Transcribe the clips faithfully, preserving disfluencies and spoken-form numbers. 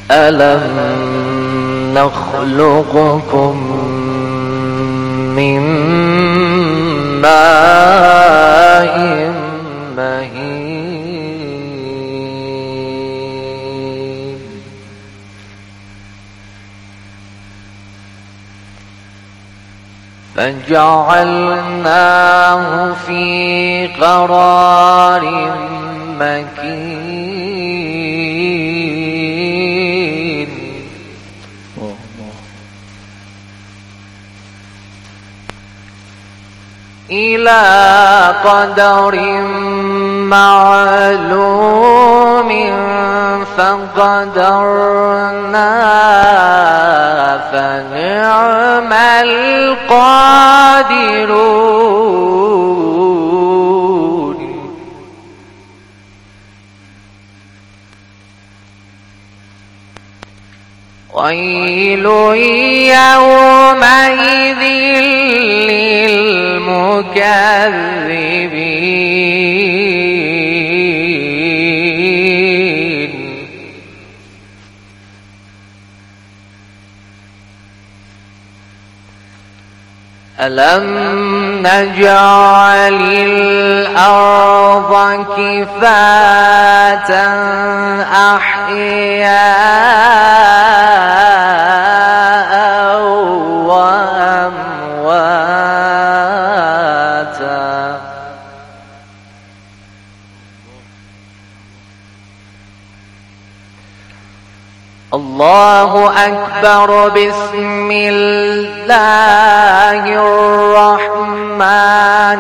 ألم نخلقكم من ماء مهين فجعلناه في قرار مكين إلى قدر معلوم فقدرنا فنعم القادرون ويل يومئذ للمكذبين ألم نجعل الأرض كفاتا أحياء وأمواتا الله أكبر بسم الله الرحمن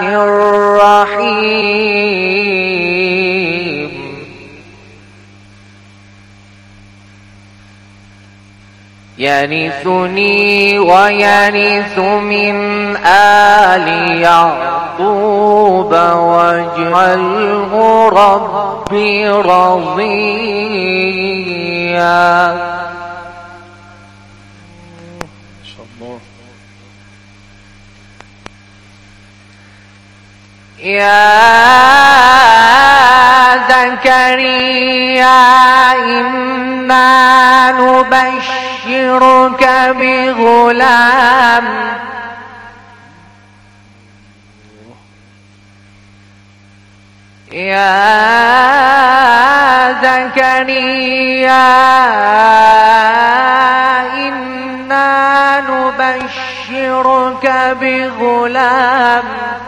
الرحيم يرثني ويرث من آل يعقوب واجعله ربي رضيا يا زكريا إنا نبشرك بغلام يا زكريا إنا نبشرك بغلام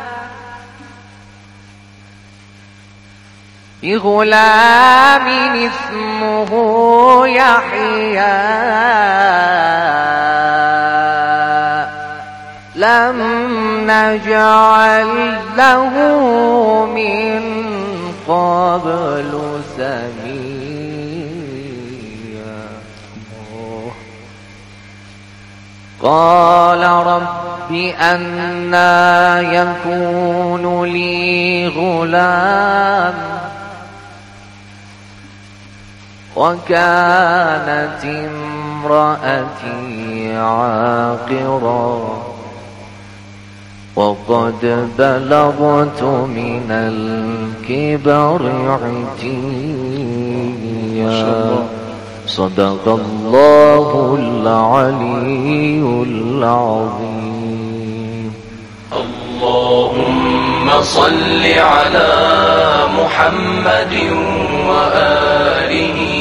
بغلام اسمه يحيى لم نجعل له من قبل سميا قال رب أنى يكون لي غلام وكانت امرأتي عاقرا وقد بلغت من الكبر عتيا صدق الله العلي العظيم. اللهم صل على محمد وآله.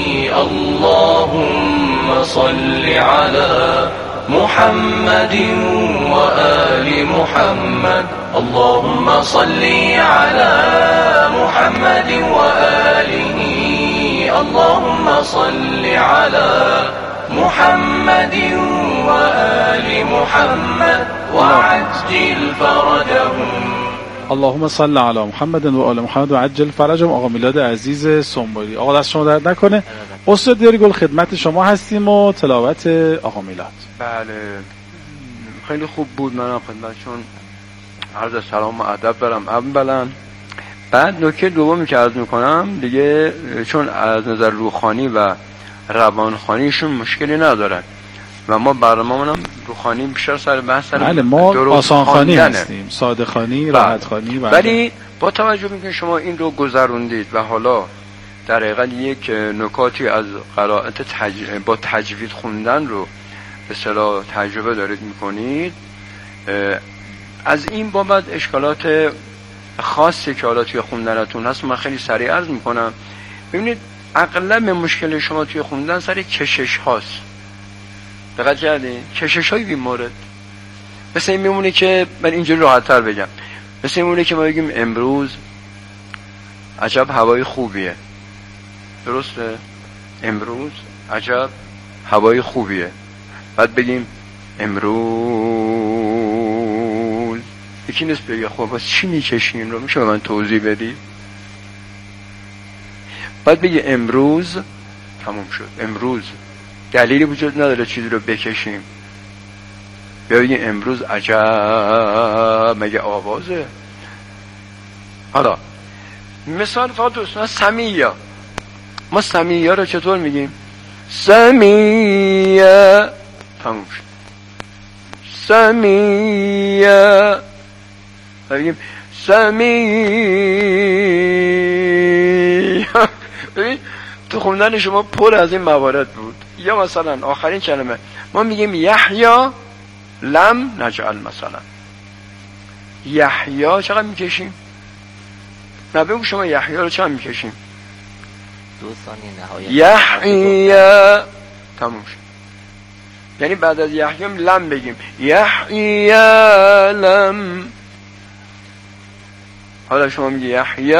اللهم صل على محمد وآل محمد. اللهم صل على محمد وآله. اللهم صل على محمد وآل محمد وعجل فرجهم. اللهم صل علی محمد و آل محمد و عجل فرجهم. آقا میلاد عزیز سنبولی، آقا دست شما درد نکنه. استاد دیارگل خدمت شما هستیم و تلاوت آقا میلاد. بله خیلی خوب بود. منم خدمتشون عرض سلام و ادب برم اولا. بعد نکته دومی که عرض میکنم دیگه، چون از نظر روحانی و روانخوانیشون مشکلی ندارن و ما برنامه‌مون هم روحانی بیشتر سر بحث سر بله ما آسانخوانی هستیم، ساده‌خوانی، راحت‌خوانی. ولی با توجه به اینکه شما این رو گذروندید و حالا در حقیقت یک نکاتی از قرائت تج... با تجوید خوندن رو به اصطلاح تجربه دارید میکنید، از این بابت اشکالات خاصی که حالا توی خوندنتون هست من خیلی سریع عرض میکنم. ببینید اغلب مشکل شما توی خوندن سر کشش هاست. دقت کردین؟ کشش های بی مورد. مثل این میمونه که من اینجوری راحت تر بگم، مثل این میمونه که ما بگیم امروز عجب هوای خوبیه. درسته؟ امروز عجب هوای خوبیه. بعد بگیم امروز، یکی نیست بگه خب باز چی میکشین رو میشه به من توضیح بدی؟ بعد بگی امروز تموم شد. امروز دلیلی وجود نداره چیزی رو بکشیم. بیا بگیم امروز عجب، مگه آوازه؟ حالا مثال فقط دوستان سمیه، ما سمیه رو چطور میگیم؟ سمیه، تموم شد. سمیه، بگیم سمیه. ببین تو خوندن شما پر از این موارد بود. یا مثلا آخرین کلمه ما میگیم یحیا لم نجعل، مثلا یحیا چقدر میکشیم؟ نه بگو شما یحیا رو چقدر میکشیم؟ دو ثانیه نهایت. یحیا، تموم شد. یعنی بعد از یحیا لم بگیم یحیا لم. حالا شما میگی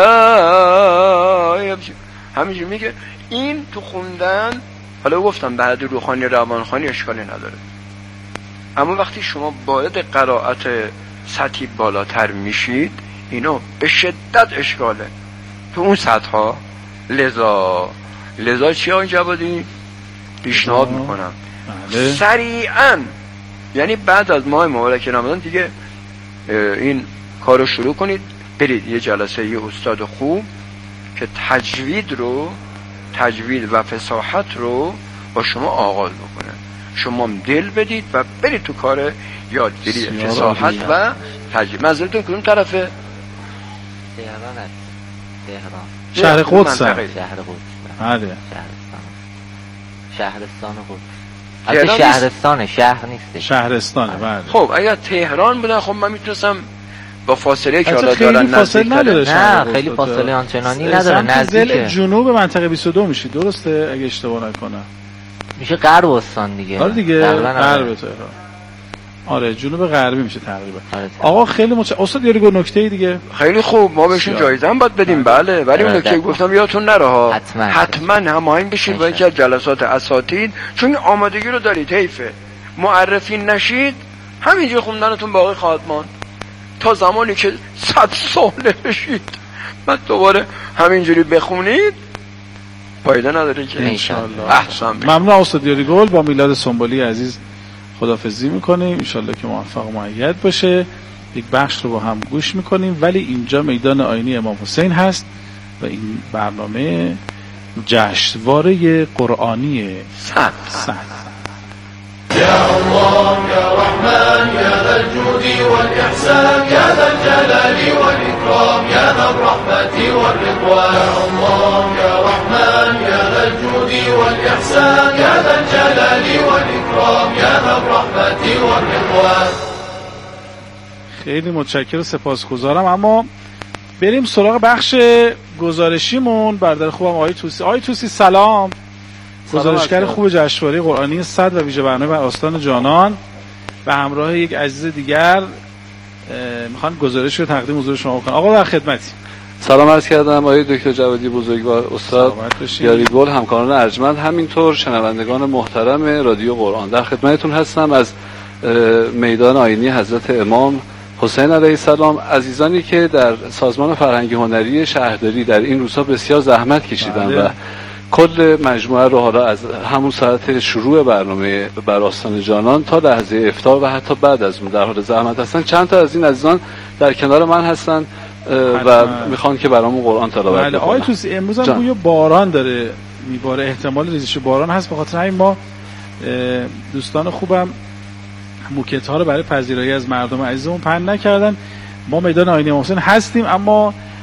یحیا، همینجور میگه. این تو خوندن، حالا گفتم بعد روحانی روانخوانی اشکالی نداره، اما وقتی شما باید قرائت سطحی بالاتر میشید اینو به شدت اشکاله تو اون سطح ها. لذا لذا چی ها این جوادی پیشنهاد میکنم بله. سریعا، یعنی بعد از ماه مبارک رمضان دیگه این کارو شروع کنید، برید یه جلسه یه استاد خوب که تجوید رو تجوید و فصاحت رو با شما آغاز بکنه، شما دل بدید و برید تو کار یادگیری فصاحت و تجوید. منظورتون کدوم طرفه؟ تهران است. تهران شهر قدس. شهر قدس. بله. شهرستان. شهرستان قدس. البته شهرستانه، شهر نیست. شهرستانه. بله. خب اگر تهران بودن خب من میتونستم با فاصله که حالا خیلی دارن فاصله نداره. نه خیلی فاصله آنچنانی نداره، نزدیکه. جنوب منطقه بیست و دو میشید، درسته اگه اشتباه نکنم؟ میشه غرب استان دیگه. آره دیگه، غرب تهران. آره جنوب غربی میشه تقریبا. آره آقا خیلی متشکرم. استاد یاری گفت نکته دیگه خیلی خوب، ما بهشون جایزه هم باید بدیم. بله ولی اون نکته گفتم یادتون نره ها، حتما حتما هماهنگ بشید با یکی از جلسات اساتید، چون آمادگی رو دارید. حیفه معرفی نشید همینجا خوندنتون باقی خواهد ماند تا زمانی که صد ساله بشید بعد دوباره همینجوری بخونید فایده نداره که. انشالله. احسن. ممنون استاد یاری گل. با میلاد سنبولی عزیز خداحافظی میکنیم، انشالله که موفق و مؤید باشه. یک بخش رو با هم گوش میکنیم، ولی اینجا میدان آینی امام حسین هست و این برنامه جشنواره قرآنی صد صد. يا الله يا رحمن يا ذا الجود والإحسان يا ذا الجلال والإكرام يا ذا الرحمة والرضوان. يا الله يا رحمن يا ذا الجود والإحسان يا ذا الجلال والإكرام يا ذا الرحمة والرضوان. خیلی متشکرم و سپاسگزارم. اما بریم سراغ بخش گزارشیمون. برادر خوبم آقای توسی. آقای توسی سلام. گزارشگر خوب جشنواره قرآنی صد و ویژه برنامه بر آستان جانان و همراه یک عزیز دیگر میخوان گزارش رو تقدیم حضور شما کنن. آقا در خدمتی. سلام عرض کردم آقای دکتر جوادی بزرگوار، استاد یاری گل، همکاران ارجمند، همینطور شنوندگان محترم رادیو قرآن. در خدمتتون هستم از میدان آینی حضرت امام حسین علیه السلام. عزیزانی که در سازمان فرهنگی هنری شهرداری در این روزها بسیار زحمت کشیدن و کل مجموعه رو حالا از همون ساعت شروع برنامه بر آستان جانان تا لحظه افطار و حتی بعد از اون در حال زحمت هستن. چند تا از این عزیزان در کنار من هستن و میخوان که برامون قرآن تلاوت بله. بکنن. آقای توسی امروز هم بوی باران داره میباره، احتمال ریزش باران هست، به خاطر همین ما دوستان خوبم موکت ها رو برای پذیرایی از مردم عزیزمون پهن نکردن. ما میدان آینی امام حسین هستیم، اما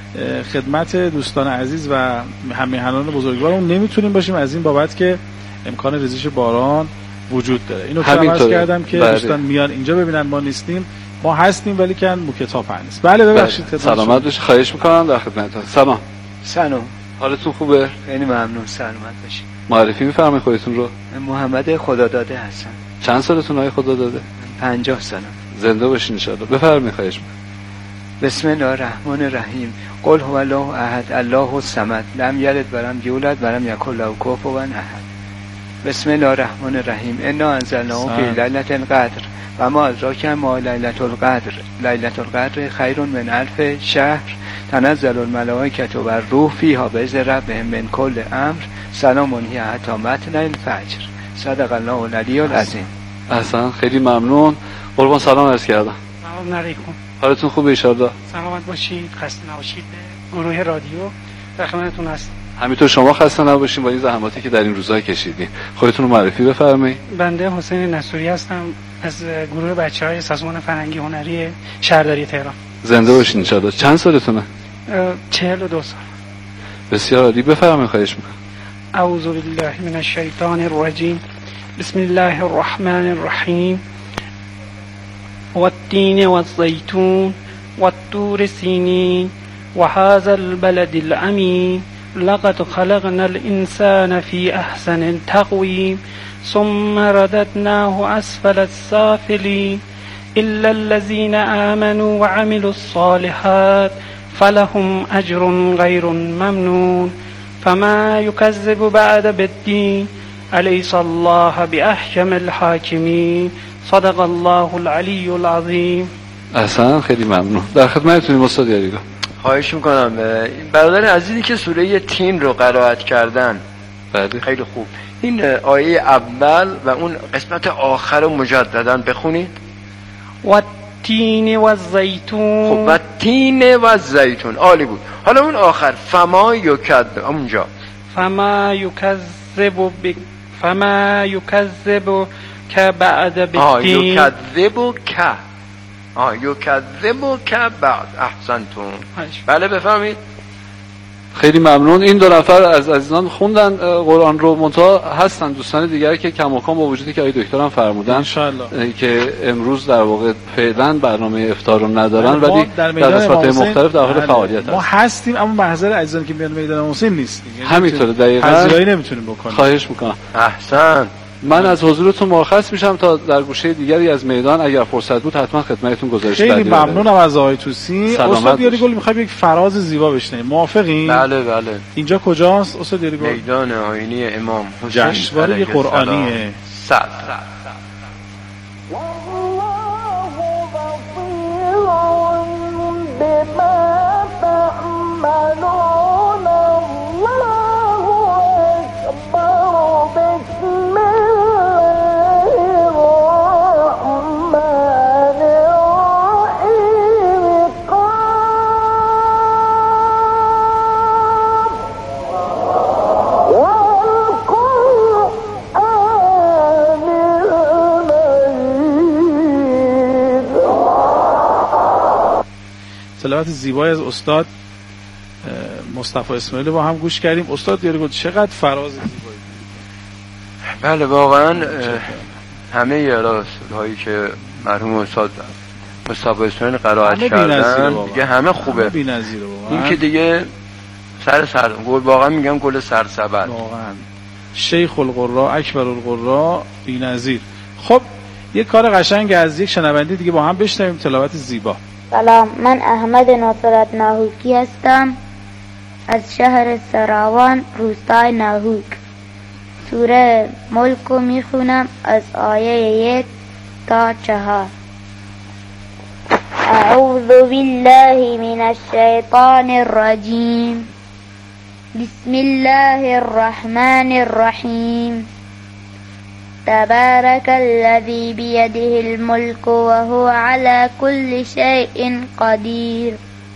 خدمت دوستان عزیز و هم‌میهنان بزرگوارمون نمیتونیم باشیم از این بابت که امکان ریزش باران وجود داره. اینو که عرض کردم که بله. دوستان میان اینجا ببینن ما نیستیم، ما هستیم ولی کن مو کتاب هست. بله ببخشید. بله. سلامت باشید، خواهش میکنم در خدمتتون. سلام. سلام. حالتون خوبه؟ خیلی ممنون. سلامت باشید. معرفی میفرمایید خودتون رو. محمد خداداده هستم. چند سالتون آقای خداداده؟ پنجاه سالم. زنده باشین ان شاء الله. بفرمایید خواهش میکنم. بسم الله الرحمن الرحیم. قل هو الله احد الله الصمد لم یلد و لم یولد و لم یکن له کفوا احد. بسم الله الرحمن الرحیم. انا انزلناه فی لیلة القدر و ما ادراک ما لیلة القدر. لیلة القدر خیر من الف شهر. تنزل الملائکة و الروح فیها باذن ربهم من کل امر. سلام هی حتی مطلع الفجر. صدق الله العلی العظیم. احسن، خیلی ممنون. قربان سلام عرض کردم. سلام علیکم. حالتون خوبه ان شاء الله؟ سلامت باشید، خسته نباشید. گروه رادیو در خدمتتون هست. همینطور شما خسته نباشین با این زحماتی که در این روزها کشیدین. خودتون رو معرفی بفرمایید. بنده حسین نصوری هستم از گروه بچه‌های سازمان فرهنگی هنری شهرداری تهران. زنده باشین ان شاء الله. چند سالتونه؟ چهل و دو سال. بسیار عالی، بفرمایید خواهش می‌کنم. اعوذ بالله من الشیطان الرجیم. بسم الله الرحمن الرحیم. والتين والزيتون والطور سينين وهذا البلد الأمين لقد خلقنا الإنسان في أحسن تقويم ثم رددناه أسفل السافلين إلا الذين آمنوا وعملوا الصالحات فلهم أجر غير ممنون فما يكذب بعد بالدين أليس الله بأحكم الحاكمين صدق الله العلی العظیم. احسن، خیلی ممنون. در خدمتتونیم استاد یاریگا. خواهش میکنم. برادر عزیزی که سوره تین رو قرائت کردن بله خیلی خوب. این آیه اول و اون قسمت آخر رو مجددا بخونید. و تین و زیتون. خب و تین و زیتون عالی بود. حالا اون آخر فما یکذب اونجا فما یکذب بک فما یکذب که بعد بالدین. آه یکذب که آه یکذب که بعد. احسنتون. بله بفرمایید. خیلی ممنون. این دو نفر از عزیزان خوندن قرآن رو، منتها هستن دوستان دیگر که کماکان با وجودی که آقای دکتر هم فرمودن انشالله که امروز در واقع فعلا برنامه افطار رو ندارن ولی در قسمت‌های مختلف در حال فعالیت ما هستیم، اما محضر عزیزان که میان میدان حسین نیستیم. همینطوره دقیقاً. پذیرایی نمیتونیم بکنیم. خواهش میکنم. احسن. من از حضورتون مرخص میشم تا در گوشه دیگری از میدان اگر فرصت بود حتما خدمتتون گزارش بدم. خیلی ممنونم از آقای توسی. استاد یاریگل میخوایم یک فراز زیبا بشنویم. موافقین؟ بله بله. اینجا کجاست استاد یاریگل؟ میدان آیینی امام حسین جشنواره قرآنی صد. تلاوت زیبای از استاد مصطفی اسماعیلی با هم گوش کردیم. استاد یاریگل چقدر فراز زیبایی. بله واقعا همه یاراسایی که مرحوم استاد مصطفی اسماعیلی قرائت کردن دیگه همه خوبه. بی‌نظیره واقعا. این که دیگه سر سر گل واقعا میگم گل سرسبد. واقعا شیخ القرا اکبر القرا بی‌نظیر. خب یک کار قشنگ از یک شنونده دیگه با هم بشنویم تلاوت زیبا. سلام، من احمد ناصرت ناهوکی هستم از شهر سراوان روستای ناهوک. سوره ملک رو میخونم از آیه یک تا چهار. اعوذ بالله من الشیطان الرجیم. بسم الله الرحمن الرحیم. تبارك الذي بيده الملك وهو على كل شيء قدير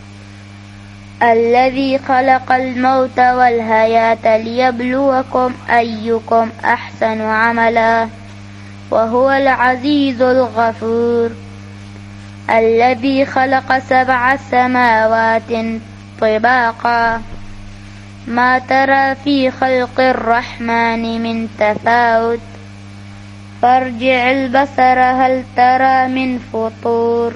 الذي خلق الموت والحياة ليبلوكم أيكم أحسن عملا وهو العزيز الغفور الذي خلق سبع سماوات طباقا ما ترى في خلق الرحمن من تفاوت فارجع البصر هل ترى من فطور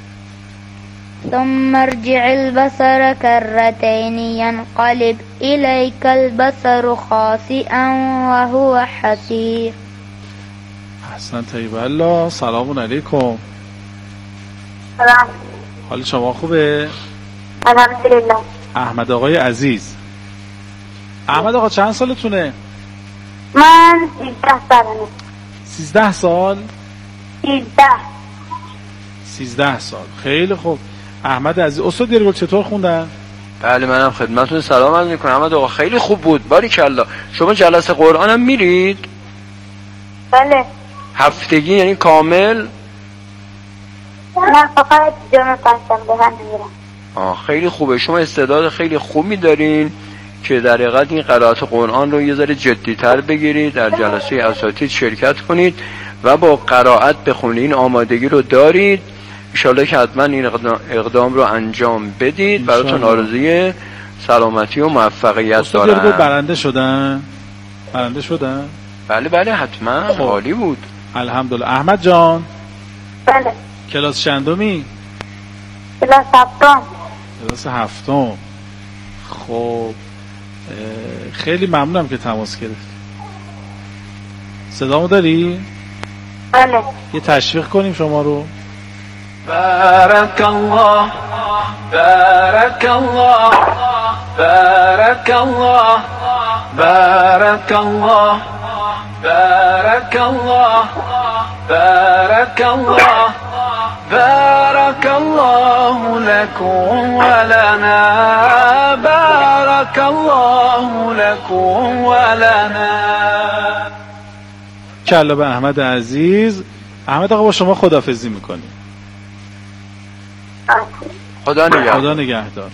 ثم ارجع البصر كرتين ينقلب إليك البصر خاسئا وهو حسير. احسن طیب الله. سلام علیکم. سلام. حال شما خوبه؟ الحمدلله. احمد آقای عزیز. احمد آقا چند سالتونه؟ من سیزده سالمه. سیزده سال؟ سیزده. سیزده سال. خیلی خوب. احمد عزیز استاد یارگل چطور خوندن؟ بله منم خدمتتون سلام عرض میکنم. احمد آقا خیلی خوب بود. باریکالله. شما جلسه قرآن هم میرید؟ بله. هفتگی یعنی کامل؟ نه فقط جمعه پنجشنبه هم میرم. آه خیلی خوبه. شما استعداد خیلی خوبی دارین که در حقیقت این قرائت قرآن رو یه ذره جدی‌تر بگیرید، در جلسه اساتید شرکت کنید و با قرائت بخونید. این آمادگی رو دارید. ان شاءالله که حتما این اقدام رو انجام بدید. براتون آرزوی سلامتی و موفقیت دارم. استاد برنده شدن؟ برنده شدن؟ بله بله حتما. عالی بود. الحمدلله. احمد جان. بله. کلاس چندمی؟ کلاس هفتم. کلاس هفتم. خب خیلی ممنونم که تماس گرفت. صدامو داری؟ بله. یه تشویق کنیم شما رو. بارك الله بارك الله بارك الله بارك الله بارك الله بارك الله بارك الله لكم ولنا بارك الله لكم ولنا. کلا به احمد عزیز. احمد آقا با شما خداحافظی میکنیم. خدا نگهدار. خدا نگهدار.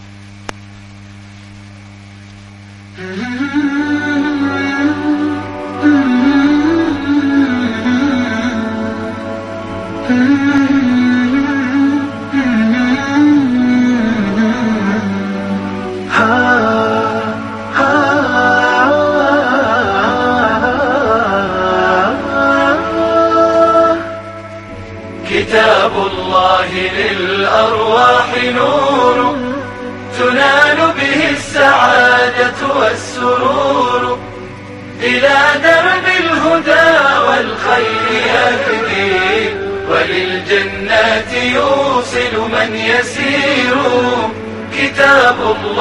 كتاب الله للأرواح نور تنال به السعادة والسرور إلى درب الهدى والخير يهدي وللجنات يوصل من يسير. كتاب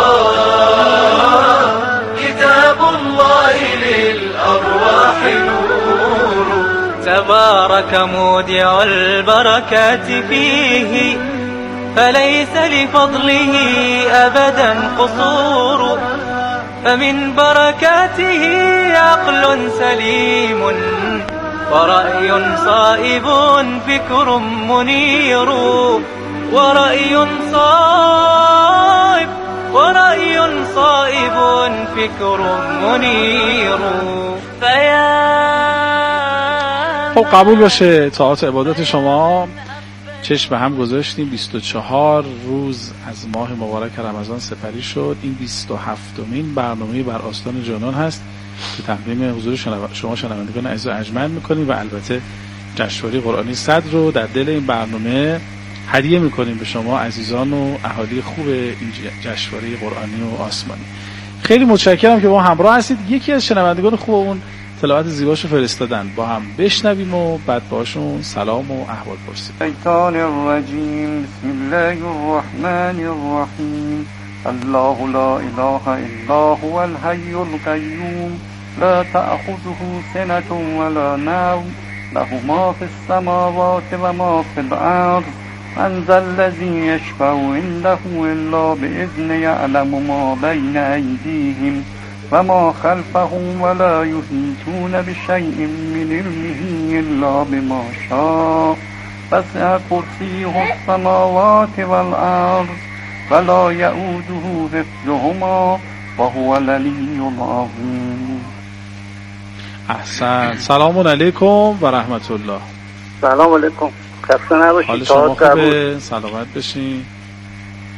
الله كتاب الله للأرواح نور تبارك مودع البركات فيه فليس لفضله أبدا قصور فمن بركاته عقل سليم ورأي صائب فكر منير ورأي صائب ورأي صائب فكر منير فيا. خب قبول باشه طاعت عبادت شما. چشم به هم گذاشتیم. بیست و چهار روز از ماه مبارک رمضان سپری شد. این بیست و هفتمین برنامه بر آستان جانان هست که تقدیم حضور شما شنوندگان عزیز و ارجمند میکنیم و البته جشنواره قرآنی صدر رو در دل این برنامه هدیه میکنیم به شما عزیزان و اهالی خوب این جشنواره قرآنی و آسمانی. خیلی متشکرم که با همراه هستید. یکی از شنوندگان خوبمون تلاوت زیباشو فرستادن، با هم بشنویم و بعد باشون سلام و احوال پرسیم. شیطان الرجیم. بسم الله الرحمن الرحیم. الله لا اله الا هو الحی القیوم لا تأخذه سنة ولا نوم له ما في السماوات وما في الأرض من ذا الذي يشفع عنده إلا بإذنه يعلم ما بين أيديهم وما خلفهم ولا يحيطون بشيء من علمه إلا بما شاء وسع كرسيه السماوات والأرض ولا يؤوده حفظهما وهو العلي العظيم. احسن. سلام علیکم و رحمت الله. سلام علیکم. خسته نباشید. حال شما خوبه؟ سلامت بشین.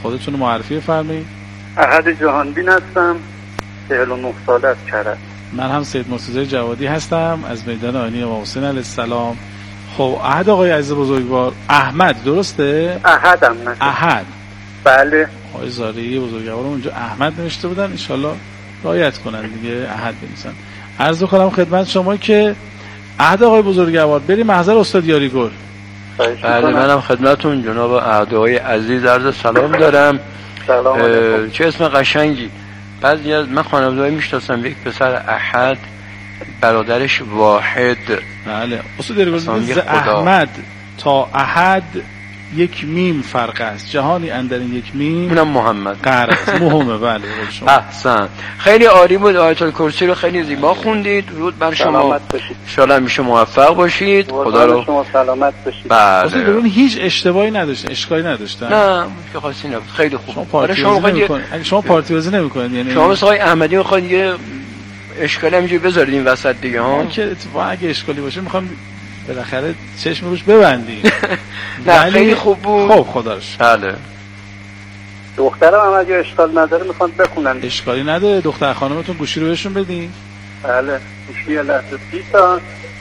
خودتون معرفی بفرمایید. احد جهانبین هستم، چهل و نه ساله از کرج. من هم سید مرتضی جوادی هستم از میدان آینی امام حسین علیه السلام. خب احد آقای عزیز بزرگوار، احمد درسته؟ احدم نه. احد. بله. آقای زاری بزرگوار اونجا احمد نوشته بودن، ان شاءالله رعایت کنن دیگه احد بنویسن. عرض کنم خدمت شما که احد آقای بزرگوار بریم محضر استاد یاریگل. بله منم خدمتون جناب احد آقای عزیز عرض سلام دارم. سلام علیکم. چه اسم قشنگی. بعضی از من خانواده‌ای میشناسم، یک پسر احد، برادرش واحد. بله استاد یاریگل، احمد تا احد یک میم فرق است، جهانی اندر این یک میم اونم محمد قرص مهمه. بله شما احسن، خیلی عالی بود. آیت الکرسی رو خیلی زیبا خوندید. درود بر شما، ان شاءالله همیشه موفق باشید. خدا رو شما سلامت باشید. بله ببین هیچ اشتباهی نداشتن، اشکالی نداشتن. نه که خاصی نبود، خیلی خوب. شما پارتی شما بازی نمی‌کنید، اگه شما پارتی بازی نمی‌کنید یعنی شما مثل آقای احمدی می‌خواید یه اشکالی همینجوری بذارید این وسط دیگه ها، که اتفاقا اگه اشکالی باشه می‌خوام بالاخره چشم روش ببندی. نه خیلی خوب بود. خب خدا رو شکر. بله دخترم هم اگه اشکال نداره میخوان بخونن. اشکالی نداره، دختر خانمتون گوشی رو بهشون بدین. بله گوشی لحظه بیستا.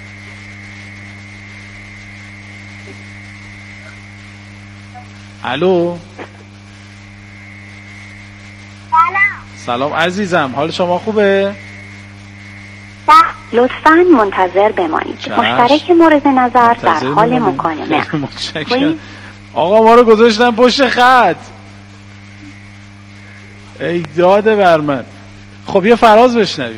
الو سلام. سلام عزیزم، حال شما خوبه؟ لطفاً منتظر بمانید. مشترک مورد نظر در حال مکالمه. متشکرم. آقا ما رو گذاشتن پشت خط. ای داده بر من. خب یه فراز بشنویم.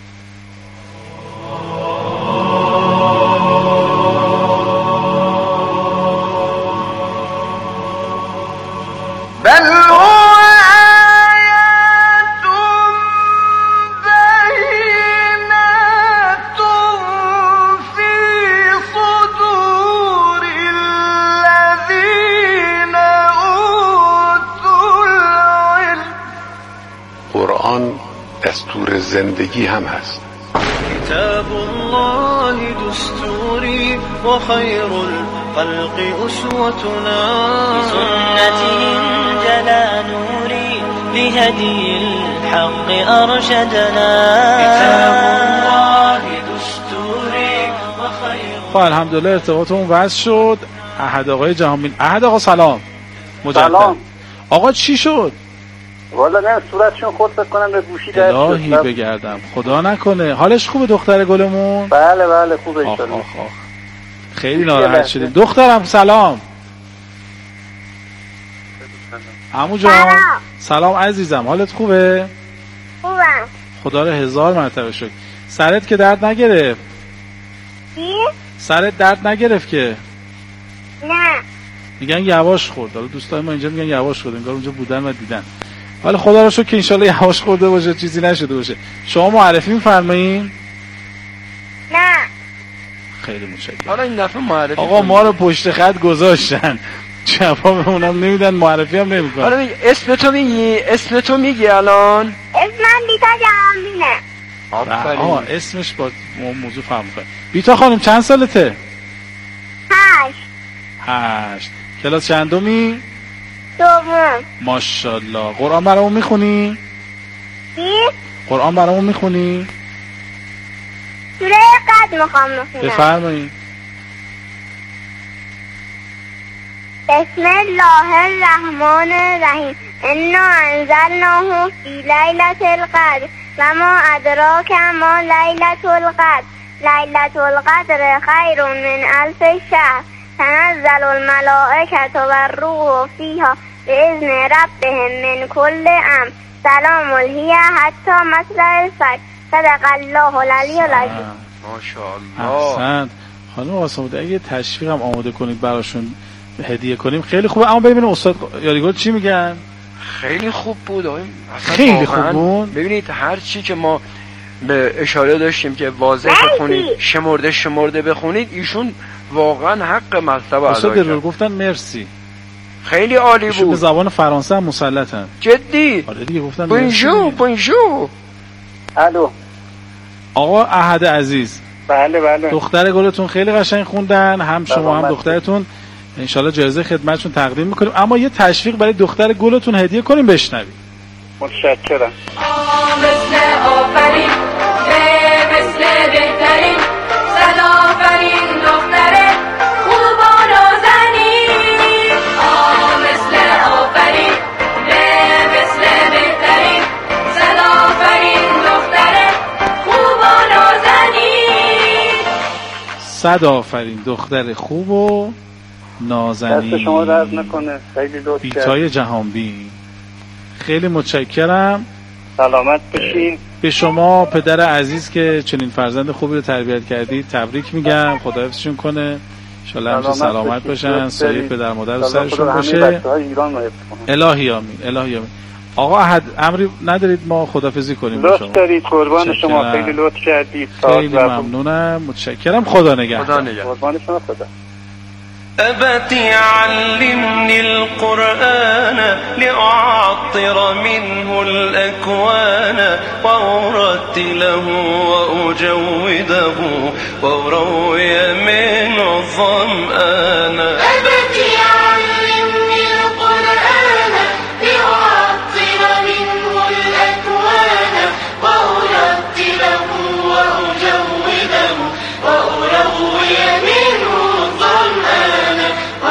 دستور زندگی هم هست. کتاب الله دستوری و خیر الخلق اسوتنا بسنته جلا نوری لهدی الحق ارشدنا کتاب الله دستوری و خیر. خب الحمدلله ارتباطمون وصل شد. احد آقای جهانبین. احد آقا سلام. مجدد. سلام. آقا چی شد؟ والا نه صورتشون خود فکر کنم به گوشی درد شد. الهی بگردم خدا نکنه. حالش خوبه دختر گلمون؟ بله بله خوبه آخ ایشالا. آخ آخ. خیلی ناراحت شدیم. دخترم سلام. عمو جان سلام. سلام عزیزم، حالت خوبه؟ خوبم. خدا رو هزار مرتبه شکر. سرت که درد نگرفت؟ چی؟ سرت درد نگرفت که؟ نه. میگن یواش خورد. حالا دوستای ما اینجا میگن یواش خورد، انگار اونجا بودن و دیدن. حالا خدا رو شکر که انشالله یواش خورده باشه، چیزی نشده باشه. شما معرفی می‌فرمایید؟ نه. خیلی متشکرم. حالا این دفعه معرفی آقا ما رو پشت خط گذاشتن، جوابمون هم نمیدن، معرفی هم نمیکنن. حالا اسم تو میگی؟ اسم تو میگی الان؟ اسمم بیتا جهانبینه. آفرین. آها اسمش با موضوع فهم کنه. بیتا خانم چند سالته؟ هشت. هشت. کلاس چندمی؟ دوم. ماشاءالله. قرآن برامون میخونی؟ چی؟ قرآن برامون میخونی؟ سوره قدر میخوام بخونم. بفرمایید. بسم الله الرحمن الرحیم. انا انزلناه فی لیلة القدر و ما ادراک ما لیلة القدر لیلة القدر خیر من الف شهر تنزل الملائکة و الروح فیها باذن ربهم من کل امر سلام هی حتی مطلع الفجر صدق الله العلی العظیم. ماشاءالله. احسنت. خانم آسموده اگه تشویق هم آماده کنید براشون هدیه کنیم خیلی خوبه. اما ببینیم استاد یاریگل چی میگن. خیلی خوب بود آقای. خیلی خوب بود. ببینید هر چی که ما به اشاره داشتیم که واضح بخونید، شمرده شمرده بخونید، ایشون واقعا حق مطلب ادا استاد کرد. یاریگل گفتن مرسی. خیلی عالی بود. به زبان فرانسه هم مسلطن. جدی. آره دیگه گفتن بونژور بونژور. الو. آقا احد عزیز. بله بله. دختر گلتون خیلی قشنگ خوندن، هم شما هم دخترتون. انشالله جایزه خدمتشون تقدیم میکنیم. اما یه تشویق برای دختر گلتون هدیه کنیم بشنویم. متشکرم. مثل آفرین به مثل بهترین صد آفرین دختر خوب و نازنین. آه مثل آفرین به مثل بهترین صد آفرین دختر خوب و نازنین. صد آفرین دختر خوب و نازنین. دست شما درد نکنه. خیلی لطف کردید. بیتای جهانبین. خیلی متشکرم. سلامت بشین. به شما پدر عزیز که چنین فرزند خوبی رو تربیت کردید تبریک میگم. خدا حفظشون کنه. ان شاءالله همیشه سلامت باشن. سایه پدر مادر رو سرشون باشه. الهی آمین. الهی آمین. آقا احد امری ندارید ما خدافظی کنیم با شما؟ لطف دارید. قربان شما. خیلی لطف کردید. خیلی ممنونم. متشکرم. خدا نگهدار. خدا نگهدار. قربان شما. خدا. أبتي علمني القرآن لأعطر منه الأكوان وأرتله وأجوده وأروي منه الظمآن. أبتي علمني القرآن لأعطر منه الأكوان وأرتله وأجوده وأروي منه الظمآن.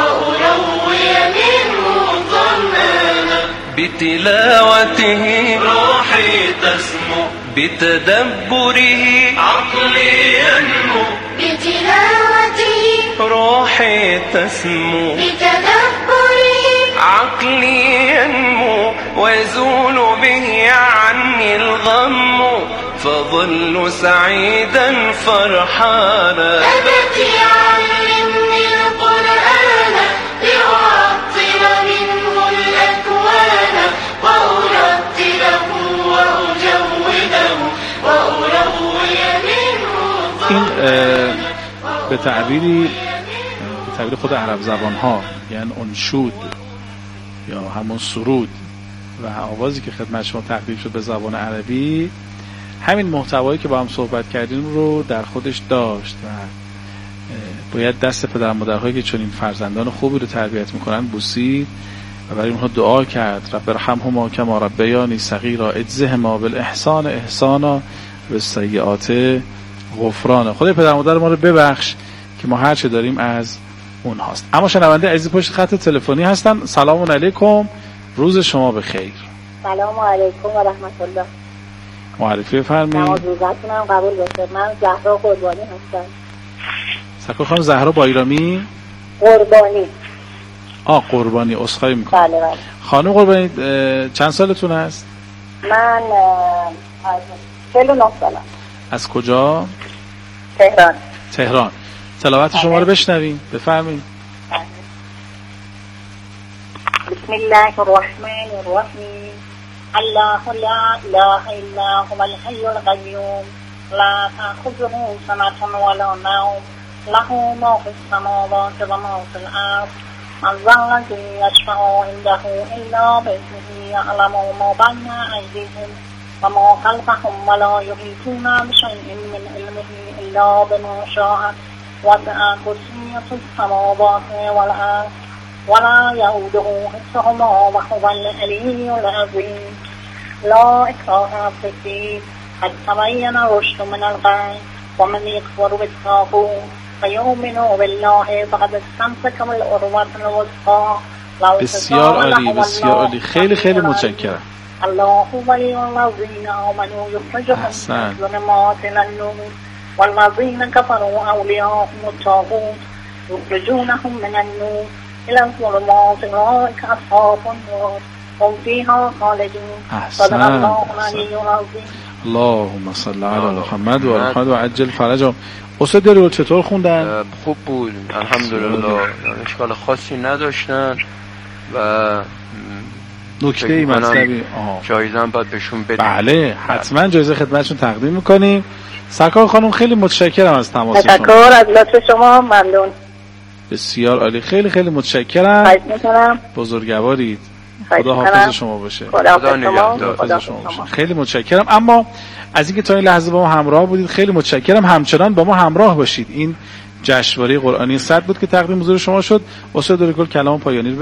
بتلاوته روحي تسمو بتدبره عقلي ينمو. بتلاوته روحي تسمو بتدبره عقلي ينمو ويزول به عني الغم فظل سعيدا فرحانا. أبتي علمني القرآن لأعطر منه الأكوان وأرتله وأجوده وأروي منه. این به تعبیری به تعبیر خود عرب زبان ها یعنی انشود یا همون سرود و آوازی که خدمت شما تقدیم شد به زبان عربی همین محتوایی که با هم صحبت کردیم رو در خودش داشت و باید دست پدر مادرهایی که چنین فرزندان خوبی رو تربیت میکنن بوسید و برای اونها دعا کرد. رب ارحمهما کما ربیانی صغیرا اجزهما بالاحسان احسانا والسیئات غفرانا. خدای پدر مادر ما رو ببخش که ما هر چه داریم از اونهاست. اما شنونده عزیز پشت خط تلفنی هستن. سلام علیکم. روز شما بخیر. سلام علیکم و رحمت الله. معرفی بفرمایید. نماز روزتونم قبول باشه. من زهرا قربانی هستم. سرکار خانم زهرا بایرامی قربانی. آه قربانی. عذرخواهی میکنم. بله بله. خانم قربانی چند سالتون است؟ من چهل و نه سالم. از کجا؟ تهران. تهران. تلاوت شما رو بشنویم. بفرمایید. بسم الله الرحمن الرحیم. الله لا اله الا هو الحي القيوم لا تأخذه سنة ولا نوم له ما في السماوات وما في الأرض من ذا الذي يشفع عنده إلا بإذنه يعلم ما بين أيديهم وما خلفهم ولا يحيطون بشيء من علمه إلا بما شاء وسع كرسيه السماوات والأرض ولا يؤوده حفظهما وهو العلي العظيم. لا إكراه في الدين قد تبين الرشد من الغي ومن يكفر بالطاغوت فيؤمن بالله فقد استمسك بالعروة الوثقى. بسیار عالی. بسیار عالی. خیلی خیلی متشکرم. الله ولي الذين آمنوا يخرجهم من الظلمات إلى النور والذين كفروا أولياءهم الطاغوت يخرجونهم من النور إلى الظلمات أولئك أصحاب النار هم فيها خالدون. صدق الله العلي العظيم. اللهم صل علی محمد و آل محمد و عجل فرجهم. استاد دارو چطور خوندن؟ خوب بود الحمدلله. اشکال خاصی نداشتن و نکته ای مطلبی جایزه هم باید بهشون بدیم. بله حتما جایزه خدمتشون تقدیم میکنیم. سرکار خانم خیلی متشکرم از تماس شما. تشکر از لطف شما. ممنون. بسیار عالی. خیلی خیلی متشکرم. خواهش میکنم. بزرگوارید. خدا حافظ شما باشه. خدا نگهدار شما باشه. خیلی متشکرم. اما از اینکه تا این لحظه با ما همراه بودید خیلی متشکرم. همچنان با ما همراه باشید. این جشنواره قرآنی صد بود که تقدیم حضور شما شد. استاد دورگل کلام پایانی